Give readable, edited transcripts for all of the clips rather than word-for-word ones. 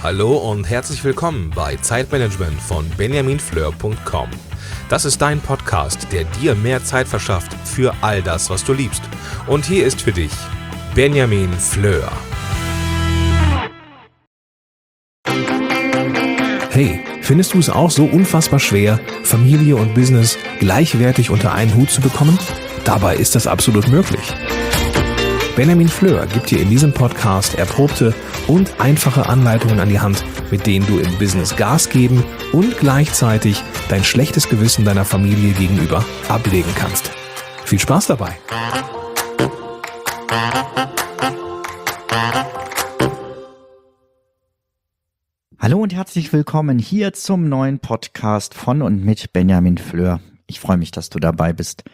Hallo und herzlich willkommen bei Zeitmanagement von benjaminfleur.com. Das ist dein Podcast, der dir mehr Zeit verschafft für all das, was du liebst. Und hier ist für dich Benjamin Fleur. Hey, findest du es auch so unfassbar schwer, Familie und Business gleichwertig unter einen Hut zu bekommen? Dabei ist das absolut möglich. Benjamin Fleur gibt dir in diesem Podcast erprobte und einfache Anleitungen an die Hand, mit denen du im Business Gas geben und gleichzeitig dein schlechtes Gewissen deiner Familie gegenüber ablegen kannst. Viel Spaß dabei! Hallo und herzlich willkommen hier zum neuen Podcast von und mit Benjamin Fleur. Ich freue mich, dass du dabei bist.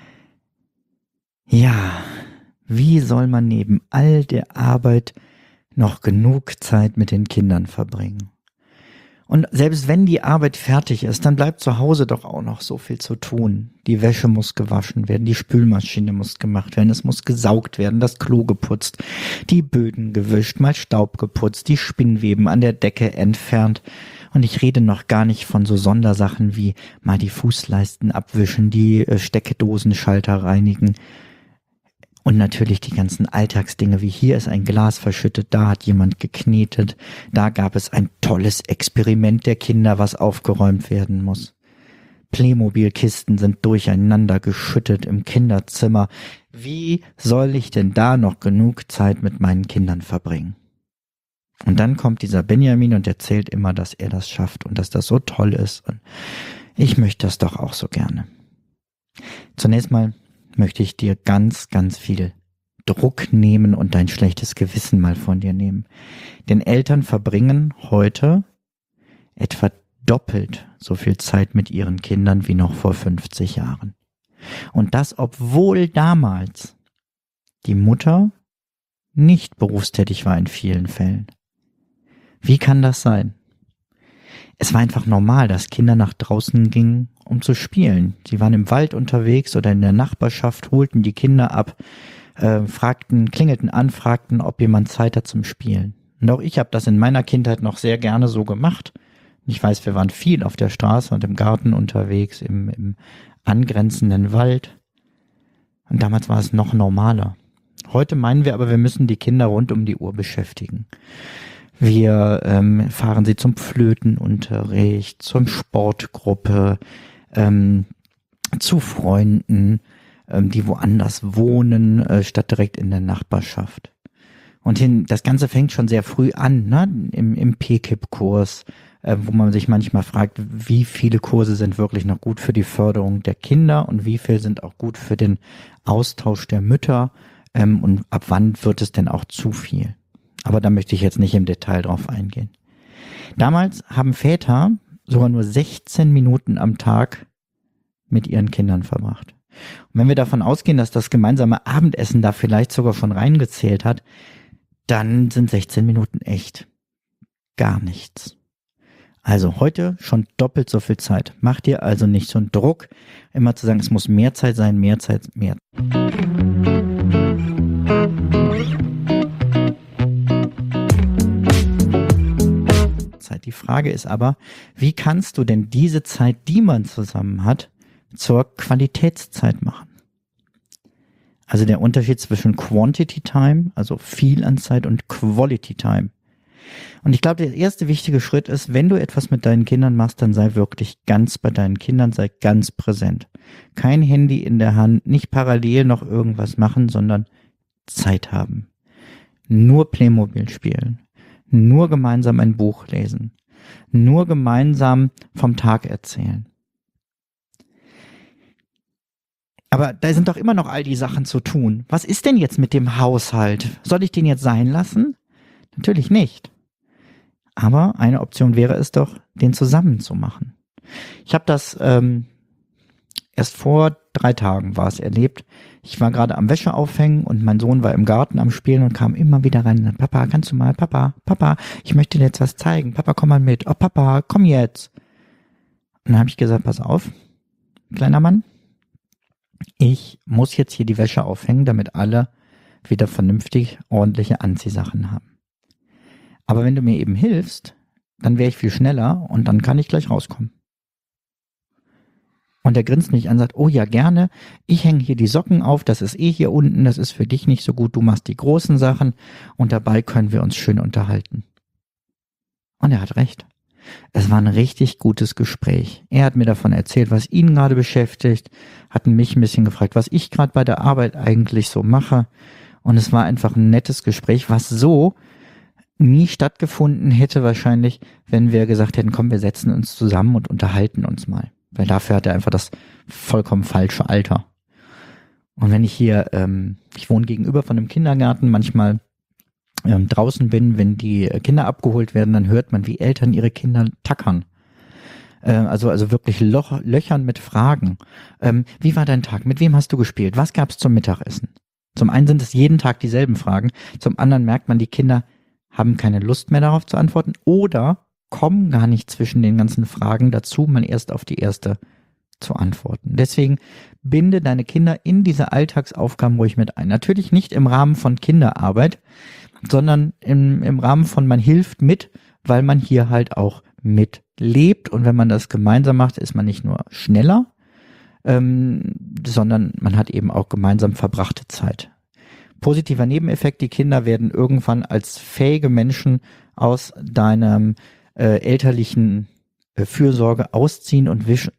Ja, wie soll man neben all der Arbeit noch genug Zeit mit den Kindern verbringen? Und selbst wenn die Arbeit fertig ist, dann bleibt zu Hause doch auch noch so viel zu tun. Die Wäsche muss gewaschen werden, die Spülmaschine muss gemacht werden, es muss gesaugt werden, das Klo geputzt, die Böden gewischt, mal Staub geputzt, die Spinnweben an der Decke entfernt. Und ich rede noch gar nicht von so Sondersachen wie mal die Fußleisten abwischen, die Steckdosenschalter reinigen. Und natürlich die ganzen Alltagsdinge, wie hier ist ein Glas verschüttet, da hat jemand geknetet, da gab es ein tolles Experiment der Kinder, was aufgeräumt werden muss. Playmobil-Kisten sind durcheinander geschüttet im Kinderzimmer. Wie soll ich denn da noch genug Zeit mit meinen Kindern verbringen? Und dann kommt dieser Benjamin und erzählt immer, dass er das schafft und dass das so toll ist. Und ich möchte das doch auch so gerne. Zunächst mal möchte ich dir ganz, ganz viel Druck nehmen und dein schlechtes Gewissen mal von dir nehmen. Denn Eltern verbringen heute etwa doppelt so viel Zeit mit ihren Kindern wie noch vor 50 Jahren. Und das, obwohl damals die Mutter nicht berufstätig war in vielen Fällen. Wie kann das sein? Es war einfach normal, dass Kinder nach draußen gingen, um zu spielen. Sie waren im Wald unterwegs oder in der Nachbarschaft, holten die Kinder ab, klingelten an, fragten, ob jemand Zeit hat zum Spielen. Und auch ich habe das in meiner Kindheit noch sehr gerne so gemacht. Ich weiß, wir waren viel auf der Straße und im Garten unterwegs, im angrenzenden Wald. Und damals war es noch normaler. Heute meinen wir aber, wir müssen die Kinder rund um die Uhr beschäftigen. Wir fahren sie zum Flötenunterricht, zur Sportgruppe, zu Freunden, die woanders wohnen, statt direkt in der Nachbarschaft. Und das Ganze fängt schon sehr früh an, ne? Im PKIP-Kurs, wo man sich manchmal fragt, wie viele Kurse sind wirklich noch gut für die Förderung der Kinder und wie viel sind auch gut für den Austausch der Mütter und ab wann wird es denn auch zu viel? Aber da möchte ich jetzt nicht im Detail drauf eingehen. Damals haben Väter sogar nur 16 Minuten am Tag mit ihren Kindern verbracht. Und wenn wir davon ausgehen, dass das gemeinsame Abendessen da vielleicht sogar schon reingezählt hat, dann sind 16 Minuten echt gar nichts. Also heute schon doppelt so viel Zeit. Mach dir also nicht so einen Druck, immer zu sagen, es muss mehr Zeit sein, mehr Zeit, mehr. Die Frage ist aber, wie kannst du denn diese Zeit, die man zusammen hat, zur Qualitätszeit machen? Also der Unterschied zwischen Quantity Time, also viel an Zeit, und Quality Time. Und ich glaube, der erste wichtige Schritt ist, wenn du etwas mit deinen Kindern machst, dann sei wirklich ganz bei deinen Kindern, sei ganz präsent. Kein Handy in der Hand, nicht parallel noch irgendwas machen, sondern Zeit haben. Nur Playmobil spielen. Nur gemeinsam ein Buch lesen. Nur gemeinsam vom Tag erzählen. Aber da sind doch immer noch all die Sachen zu tun. Was ist denn jetzt mit dem Haushalt? Soll ich den jetzt sein lassen? Natürlich nicht. Aber eine Option wäre es doch, den zusammen zu machen. Ich habe das erst vor 3 Tagen war es erlebt. Ich war gerade am Wäsche aufhängen und mein Sohn war im Garten am Spielen und kam immer wieder rein. Papa, kannst du mal? Papa, ich möchte dir jetzt was zeigen. Papa, komm mal mit. Oh, Papa, komm jetzt. Und dann habe ich gesagt, pass auf, kleiner Mann. Ich muss jetzt hier die Wäsche aufhängen, damit alle wieder vernünftig ordentliche Anziehsachen haben. Aber wenn du mir eben hilfst, dann wäre ich viel schneller und dann kann ich gleich rauskommen. Und er grinst mich an und sagt, oh ja, gerne, ich hänge hier die Socken auf, das ist hier unten, das ist für dich nicht so gut, du machst die großen Sachen und dabei können wir uns schön unterhalten. Und er hat recht. Es war ein richtig gutes Gespräch. Er hat mir davon erzählt, was ihn gerade beschäftigt, hat mich ein bisschen gefragt, was ich gerade bei der Arbeit eigentlich so mache. Und es war einfach ein nettes Gespräch, was so nie stattgefunden hätte wahrscheinlich, wenn wir gesagt hätten, komm, wir setzen uns zusammen und unterhalten uns mal. Weil dafür hat er einfach das vollkommen falsche Alter. Und wenn ich hier, ich wohne gegenüber von einem Kindergarten, manchmal draußen bin, wenn die Kinder abgeholt werden, dann hört man, wie Eltern ihre Kinder tackern. Also wirklich löchern mit Fragen. Wie war dein Tag? Mit wem hast du gespielt? Was gab's zum Mittagessen? Zum einen sind es jeden Tag dieselben Fragen, zum anderen merkt man, die Kinder haben keine Lust mehr darauf zu antworten oder kommen gar nicht zwischen den ganzen Fragen dazu, mal erst auf die erste zu antworten. Deswegen binde deine Kinder in diese Alltagsaufgaben ruhig mit ein. Natürlich nicht im Rahmen von Kinderarbeit, sondern im Rahmen von man hilft mit, weil man hier halt auch mitlebt. Und wenn man das gemeinsam macht, ist man nicht nur schneller, sondern man hat eben auch gemeinsam verbrachte Zeit. Positiver Nebeneffekt, die Kinder werden irgendwann als fähige Menschen aus deinem elterlichen Fürsorge ausziehen und wischen.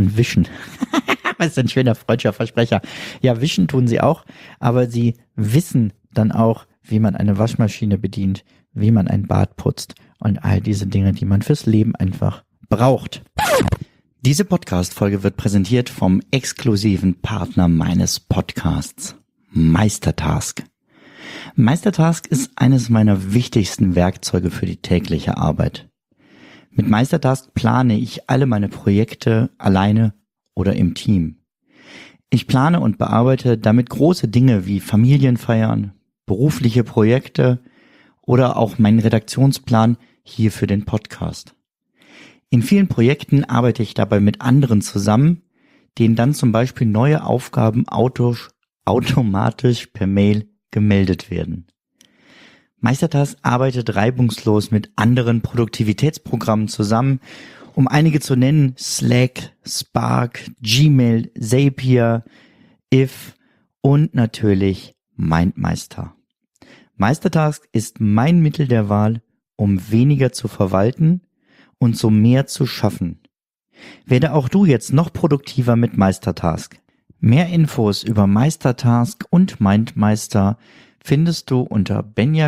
Was ist ein schöner freudscher Versprecher. Ja, wischen tun sie auch, aber sie wissen dann auch, wie man eine Waschmaschine bedient, wie man ein Bad putzt und all diese Dinge, die man fürs Leben einfach braucht. Diese Podcast-Folge wird präsentiert vom exklusiven Partner meines Podcasts, Meistertask. Meistertask ist eines meiner wichtigsten Werkzeuge für die tägliche Arbeit. Mit Meistertask plane ich alle meine Projekte alleine oder im Team. Ich plane und bearbeite damit große Dinge wie Familienfeiern, berufliche Projekte oder auch meinen Redaktionsplan hier für den Podcast. In vielen Projekten arbeite ich dabei mit anderen zusammen, denen dann zum Beispiel neue Aufgaben automatisch per Mail gemeldet werden. Meistertask arbeitet reibungslos mit anderen Produktivitätsprogrammen zusammen, um einige zu nennen: Slack, Spark, Gmail, Zapier, If und natürlich MindMeister. Meistertask ist mein Mittel der Wahl, um weniger zu verwalten und so mehr zu schaffen. Werde auch du jetzt noch produktiver mit Meistertask. Mehr Infos über Meistertask und MindMeister findest du unter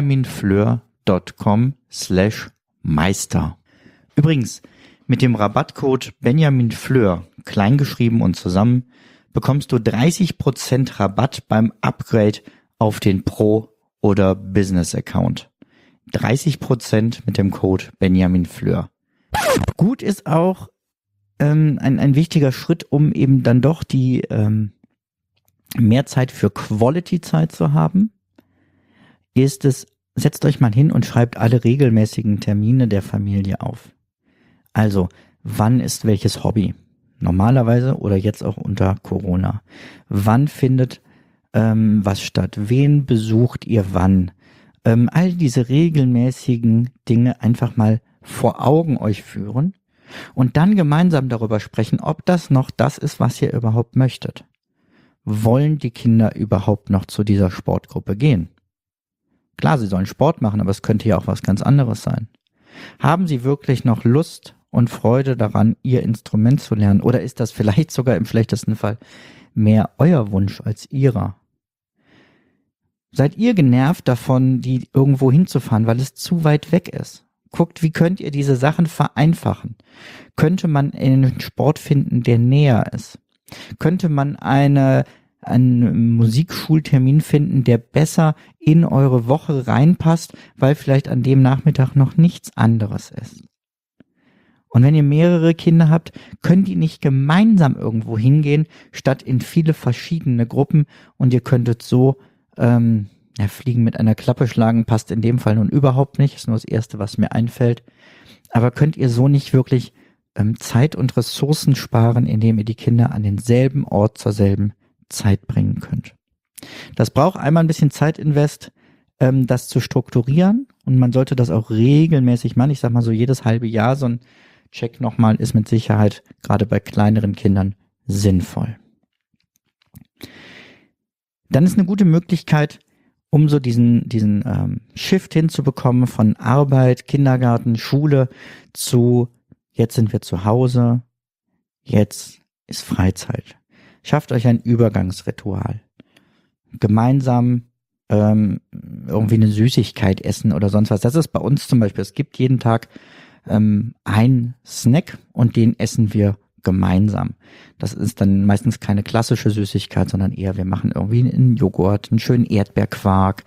benjaminfleur.com/Meister. Übrigens, mit dem Rabattcode benjaminfleur, kleingeschrieben und zusammen, bekommst du 30% Rabatt beim Upgrade auf den Pro- oder Business-Account. 30% mit dem Code benjaminfleur. Gut ist auch ein wichtiger Schritt, um eben dann doch die mehr Zeit für Quality-Zeit zu haben, ist es, setzt euch mal hin und schreibt alle regelmäßigen Termine der Familie auf. Also, wann ist welches Hobby? Normalerweise oder jetzt auch unter Corona. Wann findet was statt? Wen besucht ihr wann? All diese regelmäßigen Dinge einfach mal vor Augen euch führen und dann gemeinsam darüber sprechen, ob das noch das ist, was ihr überhaupt möchtet. Wollen die Kinder überhaupt noch zu dieser Sportgruppe gehen? Klar, sie sollen Sport machen, aber es könnte ja auch was ganz anderes sein. Haben sie wirklich noch Lust und Freude daran, ihr Instrument zu lernen? Oder ist das vielleicht sogar im schlechtesten Fall mehr euer Wunsch als ihrer? Seid ihr genervt davon, die irgendwo hinzufahren, weil es zu weit weg ist? Guckt, wie könnt ihr diese Sachen vereinfachen? Könnte man einen Sport finden, der näher ist? Könnte man einen Musikschultermin finden, der besser in eure Woche reinpasst, weil vielleicht an dem Nachmittag noch nichts anderes ist? Und wenn ihr mehrere Kinder habt, könnt ihr nicht gemeinsam irgendwo hingehen, statt in viele verschiedene Gruppen, und ihr könntet so Fliegen mit einer Klappe schlagen passt in dem Fall nun überhaupt nicht, ist nur das Erste, was mir einfällt. Aber könnt ihr so nicht wirklich Zeit und Ressourcen sparen, indem ihr die Kinder an denselben Ort zur selben Zeit bringen könnt? Das braucht einmal ein bisschen Zeitinvest, das zu strukturieren Und man sollte das auch regelmäßig machen. Ich sag mal so jedes halbe Jahr so ein Check nochmal ist mit Sicherheit gerade bei kleineren Kindern sinnvoll. Dann ist eine gute Möglichkeit, um so diesen Shift hinzubekommen von Arbeit, Kindergarten, Schule zu jetzt sind wir zu Hause, jetzt ist Freizeit. Schafft euch ein Übergangsritual. Gemeinsam irgendwie eine Süßigkeit essen oder sonst was. Das ist bei uns zum Beispiel, es gibt jeden Tag einen Snack und den essen wir gemeinsam. Das ist dann meistens keine klassische Süßigkeit, sondern eher, wir machen irgendwie einen Joghurt, einen schönen Erdbeerquark.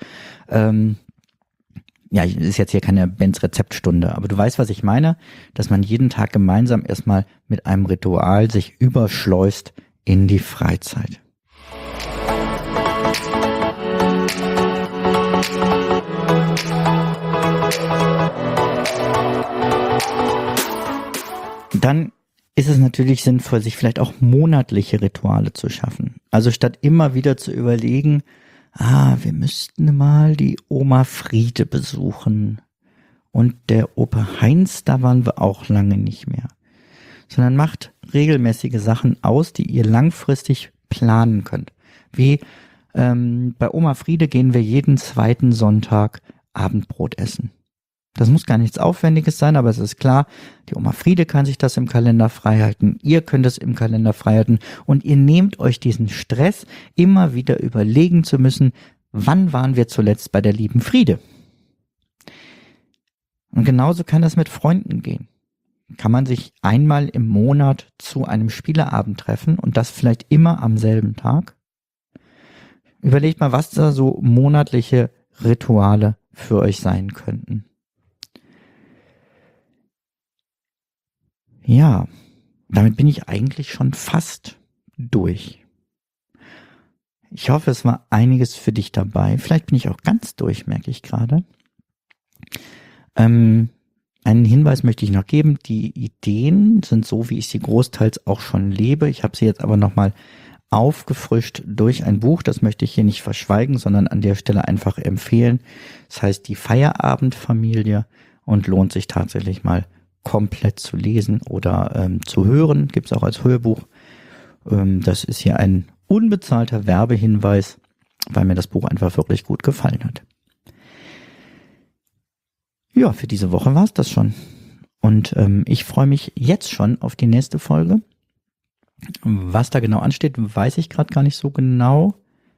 Ja, ist jetzt hier keine Bens Rezeptstunde, aber du weißt, was ich meine, dass man jeden Tag gemeinsam erstmal mit einem Ritual sich überschleust in die Freizeit. Dann ist es natürlich sinnvoll, sich vielleicht auch monatliche Rituale zu schaffen. Also statt immer wieder zu überlegen, wir müssten mal die Oma Friede besuchen und der Opa Heinz, da waren wir auch lange nicht mehr. Sondern macht regelmäßige Sachen aus, die ihr langfristig planen könnt. Wie bei Oma Friede gehen wir jeden zweiten Sonntag Abendbrot essen. Das muss gar nichts Aufwendiges sein, aber es ist klar, die Oma Friede kann sich das im Kalender freihalten, ihr könnt es im Kalender freihalten und ihr nehmt euch diesen Stress, immer wieder überlegen zu müssen, wann waren wir zuletzt bei der lieben Friede? Und genauso kann das mit Freunden gehen. Kann man sich einmal im Monat zu einem Spieleabend treffen und das vielleicht immer am selben Tag? Überlegt mal, was da so monatliche Rituale für euch sein könnten. Ja, damit bin ich eigentlich schon fast durch. Ich hoffe, es war einiges für dich dabei. Vielleicht bin ich auch ganz durch, merke ich gerade. Einen Hinweis möchte ich noch geben. Die Ideen sind so, wie ich sie großteils auch schon lebe. Ich habe sie jetzt aber nochmal aufgefrischt durch ein Buch. Das möchte ich hier nicht verschweigen, sondern an der Stelle einfach empfehlen. Das heißt, die Feierabendfamilie und lohnt sich tatsächlich mal komplett zu lesen oder zu hören. Gibt es auch als Hörbuch. Das ist hier ein unbezahlter Werbehinweis, weil mir das Buch einfach wirklich gut gefallen hat. Ja, für diese Woche war es das schon. Und ich freue mich jetzt schon auf die nächste Folge. Was da genau ansteht, weiß ich gerade gar nicht so genau.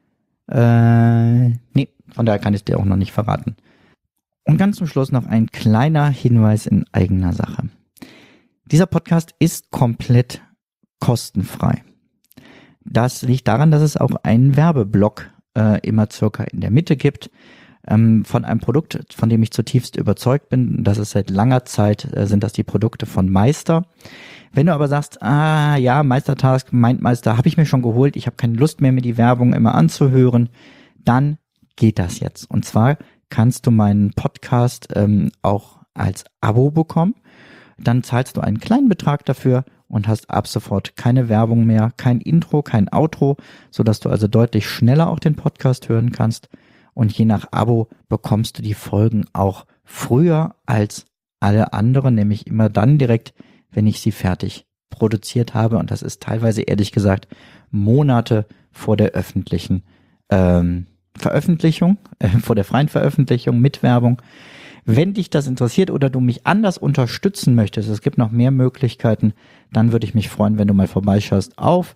Nee, von daher kann ich es dir auch noch nicht verraten. Und ganz zum Schluss noch ein kleiner Hinweis in eigener Sache. Dieser Podcast ist komplett kostenfrei. Das liegt daran, dass es auch einen Werbeblock immer circa in der Mitte gibt von einem Produkt, von dem ich zutiefst überzeugt bin. Das ist seit langer Zeit, sind das die Produkte von Meister. Wenn du aber sagst, ja, Meistertask, Mindmeister, habe ich mir schon geholt, ich habe keine Lust mehr, mir die Werbung immer anzuhören, dann geht das jetzt. Und zwar kannst du meinen Podcast auch als Abo bekommen. Dann zahlst du einen kleinen Betrag dafür und hast ab sofort keine Werbung mehr, kein Intro, kein Outro, sodass du also deutlich schneller auch den Podcast hören kannst. Und je nach Abo bekommst du die Folgen auch früher als alle anderen, nämlich immer dann direkt, wenn ich sie fertig produziert habe. Und das ist teilweise, ehrlich gesagt, Monate vor der öffentlichen Veröffentlichung, vor der freien Veröffentlichung mit Werbung. Wenn dich das interessiert oder du mich anders unterstützen möchtest, es gibt noch mehr Möglichkeiten, dann würde ich mich freuen, wenn du mal vorbeischaust auf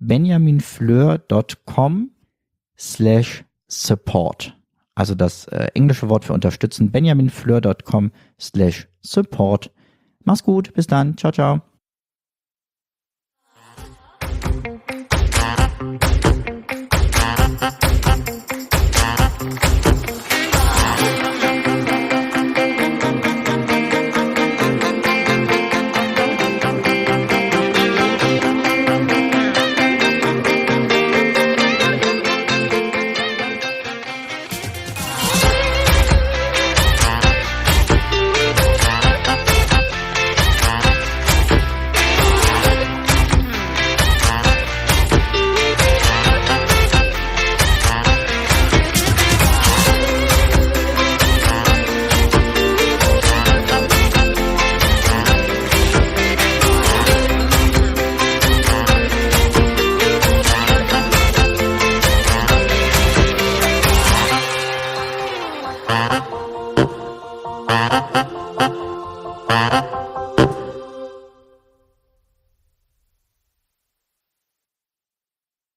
benjaminfleur.com/support. Also das englische Wort für unterstützen, benjaminfleur.com/support. Mach's gut, bis dann, ciao, ciao.